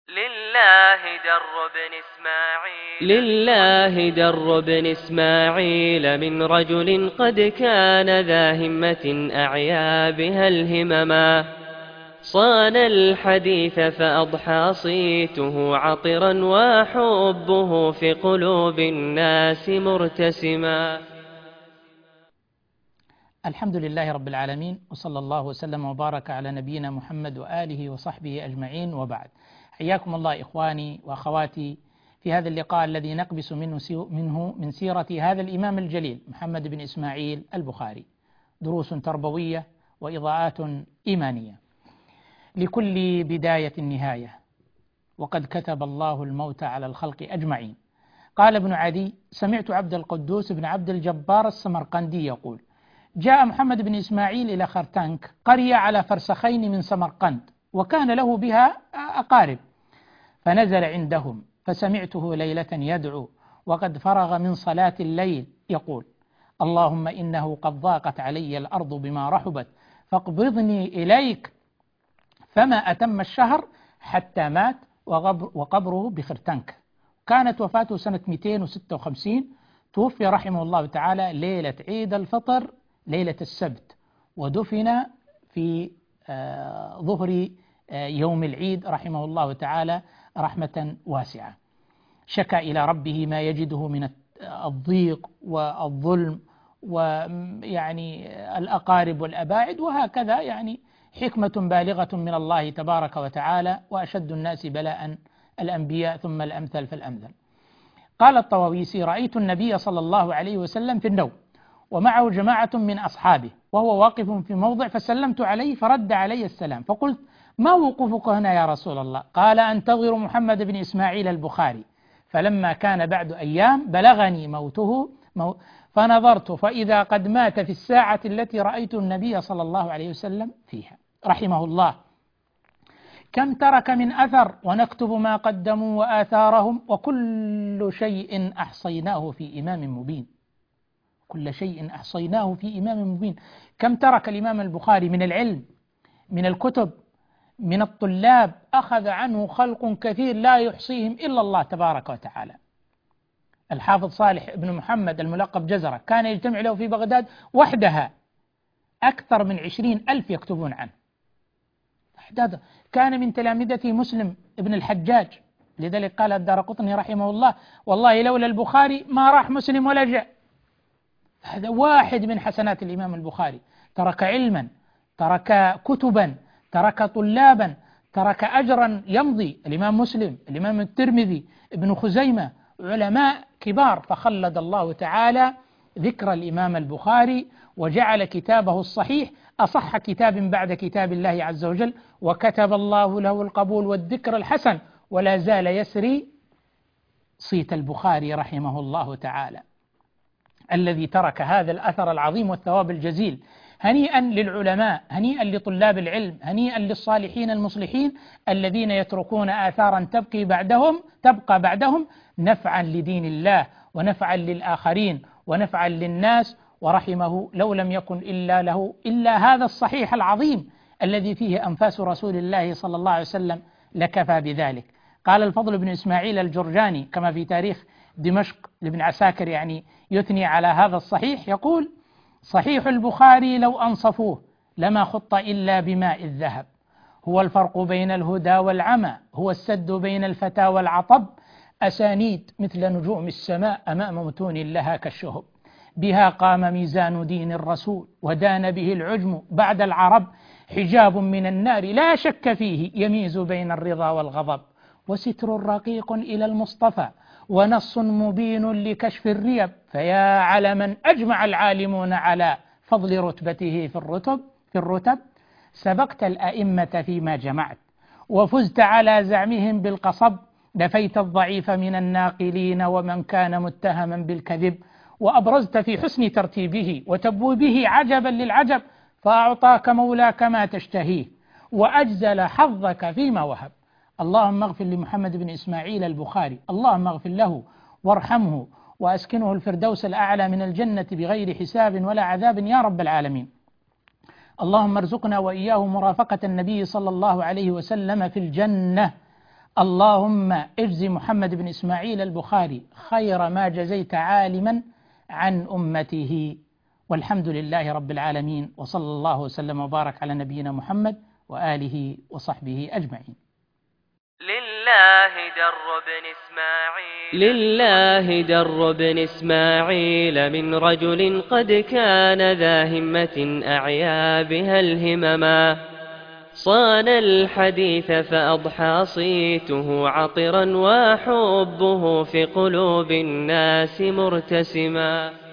لله در بن إسماعيل من رجل قد كان ذا همة أعيا بها الهمما، صان الحديث فأضحى صيته عطرا وحبه في قلوب الناس مرتسما. الحمد لله رب العالمين، وصلى الله وسلم وبارك على نبينا محمد وآله وصحبه أجمعين، وبعد. حياكم الله إخواني وأخواتي في هذا اللقاء الذي نقبس منه من سيرة هذا الإمام الجليل محمد بن إسماعيل البخاري، دروس تربوية وإضاءات إيمانية. لكل بداية نهاية، وقد كتب الله الموت على الخلق أجمعين. قال ابن عدي: سمعت عبد القدوس بن عبد الجبار السمرقندي يقول: جاء محمد بن إسماعيل إلى خرتنك، قرية على فرسخين من سمرقند، وكان له بها أقارب، فنزل عندهم، فسمعته ليلة يدعو وقد فرغ من صلاة الليل يقول: اللهم إنه قد ضاقت علي الأرض بما رحبت فاقبضني إليك. فما أتم الشهر حتى مات، وقبره بخرتنك. كانت وفاته سنة 256، توفي رحمه الله تعالى ليلة عيد الفطر ليلة السبت، ودفن في ظهر يوم العيد رحمه الله تعالى رحمة واسعة. شكى إلى ربه ما يجده من الضيق والظلم ويعني الأقارب والأباعد، وهكذا يعني حكمة بالغة من الله تبارك وتعالى، وأشد الناس بلاء الأنبياء ثم الأمثل فالأمثل. قال الطواويسي: رأيت النبي صلى الله عليه وسلم في النوم ومعه جماعة من أصحابه وهو واقف في موضع، فسلمت عليه فرد علي السلام، فقلت: ما وقوفك هنا يا رسول الله؟ قال: أنتظر محمد بن إسماعيل البخاري، فلما كان بعد أيام بلغني موته فنظرت فإذا قد مات في الساعة التي رأيت النبي صلى الله عليه وسلم فيها، رحمه الله. كم ترك من أثر، ونكتب ما قدموا وآثارهم، وكل شيء أحصيناه في إمام مبين. كل شيء أحصيناه في إمام مبين. كم ترك الإمام البخاري من العلم، من الكتب، من الطلاب، أخذ عنه خلق كثير لا يحصيهم إلا الله تبارك وتعالى. الحافظ صالح بن محمد الملقب جزرة كان يجتمع له في بغداد وحدها أكثر من 20,000 يكتبون عنه. كان من تلامذته مسلم ابن الحجاج، لذلك قال الدارقطني رحمه الله: والله لولا البخاري ما راح مسلم ولا جاء. هذا واحد من حسنات الإمام البخاري، ترك علما، ترك كتبا، ترك طلابا، ترك أجرا يمضي. الإمام مسلم، الإمام الترمذي، ابن خزيمة، علماء كبار، فخلد الله تعالى ذكر الإمام البخاري وجعل كتابه الصحيح أصح كتاب بعد كتاب الله عز وجل، وكتب الله له القبول والذكر الحسن، ولا زال يسري صيت البخاري رحمه الله تعالى الذي ترك هذا الأثر العظيم والثواب الجزيل. هنيئا للعلماء، هنيئا لطلاب العلم، هنيئا للصالحين المصلحين الذين يتركون آثارا تبقى بعدهم نفعا لدين الله ونفعا للآخرين ونفعا للناس. ورحمه لو لم يكن إلا هذا الصحيح العظيم الذي فيه أنفاس رسول الله صلى الله عليه وسلم لكفى بذلك. قال الفضل بن إسماعيل الجرجاني كما في تاريخ دمشق لابن عساكر، يعني يثني على هذا الصحيح، يقول: صحيح البخاري لو أنصفوه لما خط إلا بماء الذهب، هو الفرق بين الهدى والعمى، هو السد بين الفتى والعطب، أسانيد مثل نجوم السماء أمام متون لها كالشهب، بها قام ميزان دين الرسول ودان به العجم بعد العرب، حجاب من النار لا شك فيه يميز بين الرضا والغضب، وستر رقيق إلى المصطفى ونص مبين لكشف الريب، فيا على من أجمع العالمون على فضل رتبته في الرتب، سبقت الأئمة فيما جمعت وفزت على زعمهم بالقصب، نفيت الضعيف من الناقلين ومن كان متهما بالكذب، وأبرزت في حسن ترتيبه وتبويبه عجبا للعجب، فأعطاك مولاك ما تشتهيه وأجزل حظك فيما وهب. اللهم اغفر لمحمد بن إسماعيل البخاري، اللهم اغفر له وارحمه وأسكنه الفردوس الأعلى من الجنة بغير حساب ولا عذاب يا رب العالمين. اللهم ارزقنا وإياه مرافقة النبي صلى الله عليه وسلم في الجنة. اللهم اجز محمد بن إسماعيل البخاري خير ما جزيت عالما عن أمته. والحمد لله رب العالمين، وصلى الله وسلم وبارك على نبينا محمد وآله وصحبه أجمعين. لله در بن إسماعيل من رجل قد كان ذا همة أعيا بها الهمما، صان الحديث فأضحى صيته عطرا وحبه في قلوب الناس مرتسما.